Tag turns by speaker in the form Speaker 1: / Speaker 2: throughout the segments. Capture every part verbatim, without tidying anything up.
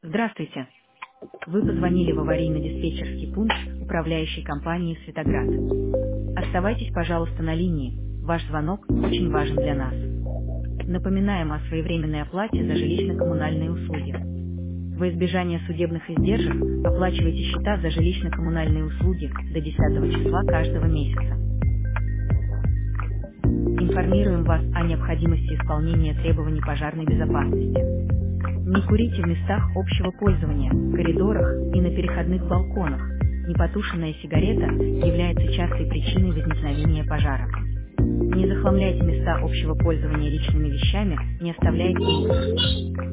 Speaker 1: Здравствуйте. Вы позвонили в аварийно-диспетчерский пункт управляющей компании «Светоград». Оставайтесь, пожалуйста, на линии. Ваш звонок очень важен для нас. Напоминаем о своевременной оплате за жилищно-коммунальные услуги. Во избежание судебных издержек оплачивайте счета за жилищно-коммунальные услуги до десятого числа каждого месяца. Информируем вас о необходимости исполнения требований пожарной безопасности. Не курите в местах общего пользования, коридорах и на переходных балконах. Непотушенная сигарета является частой причиной возникновения пожара. Не захламляйте места общего пользования личными вещами, не оставляйте мусор.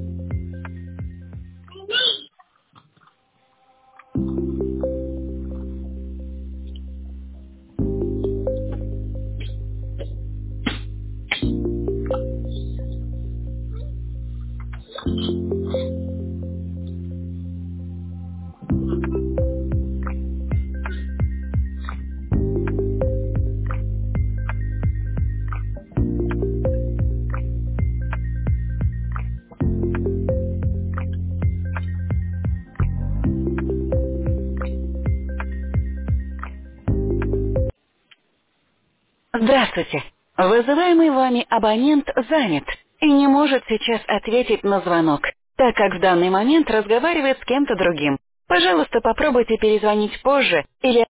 Speaker 2: Здравствуйте. Вызываемый вами абонент занят и не может сейчас ответить на звонок, так как в данный момент разговаривает с кем-то другим. Пожалуйста, попробуйте перезвонить позже или